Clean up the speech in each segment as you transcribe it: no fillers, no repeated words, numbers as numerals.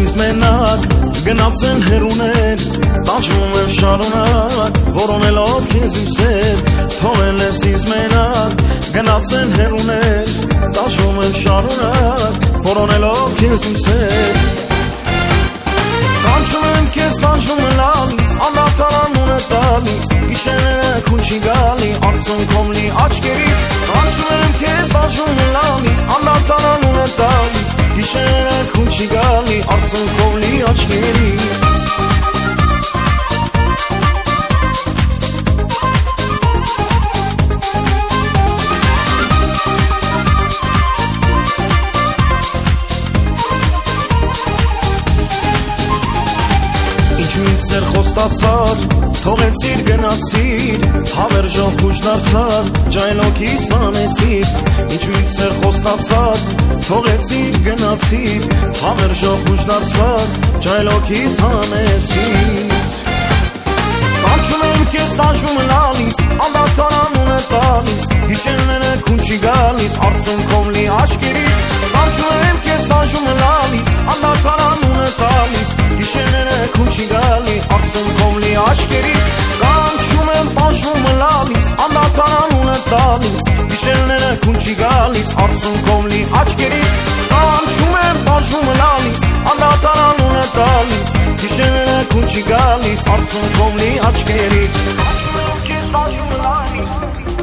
ինձ մենակ գնաց են հեռուներ, տանջվում եմ շարունակ, որոնելով քեզ իմ սեր, թողել ես ինձ մենակ գնաց են հեռուներ, տանջվում եմ շարունակ, որոնելով քեզ իմ սեր։ Տանջում եմ քեզ, տանջում եմ լալիս, անդադար անուն է տալիս, գիշերները քուն չի գալի, արցունքով լի աչքերից։ Տանջում եմ քեզ, տանջում եմ լալիս, անդադար անուն է տալիս, գիշերները քուն չի գալի, արցունքով լի աչքերից։ Ինչու ինձ ձեր խոստացար, թողեցիր գնացիր, հավերժով քուչ դարձար, ջայլոքիս հանեցիր։ Ինչու ինձ ձեր խոստացար, թողեցիր գնացիր, հավերժով քուչ դարձար, ջայլոքիս հանեցիր։ Տանջում եմ քեզ, տանջում եմ լալիս, անդադար անուն է տալիս, գիշերները քուն չի գալիս, արցունքով լի աչքերից։ Տանջում եմ քեզ, տանջում եմ լալիս, անդադար անուն է տալիս, գիշերները քուն չի գալի, արցունքով լի աչքերից։ Կանչում եմ, բանջվում եմ լալիս, անդադար անուն է տալիս, գիշերները քուն չի գալիս, արցունքով լի աչքերից։ Կանչում եմ, բանջվում եմ լալիս, անդադար անուն է տալիս, գիշերները քուն չի գալիս, արցունքով լի աչքերից։ Կանչում եմ քեզ, բանջվում եմ լալիս,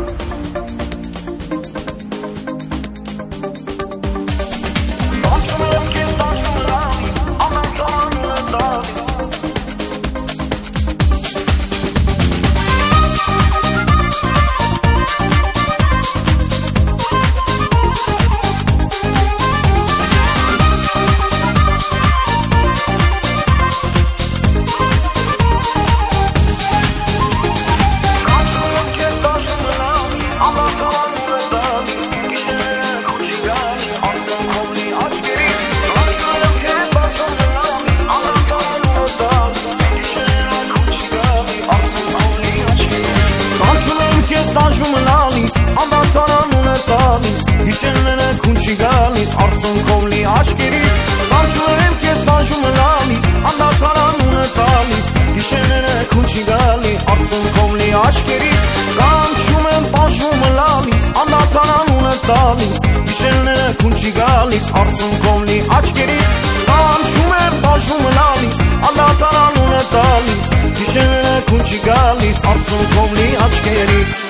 տանջում եմ լալիս, անդադար անուն է տալիս, գիշերները քուն չի գալիս, արցունքով լի աչքերից։ Տանջում եմ քեզ, տանջում եմ լալիս, անդադար անուն է տալիս, գիշերները քուն չի գալի, արցունքով լի աչքերից։ Կանչում եմ, բանջվում եմ լալիս, անդադար անուն է տալիս, գիշերները քուն չի գալիս, արցունքով լի աչքերից։ Կանչում եմ, բանջվում եմ լալիս, անդադար անուն է տալիս, գիշերները քուն չի գալիս, արցունքով լի աչքերից։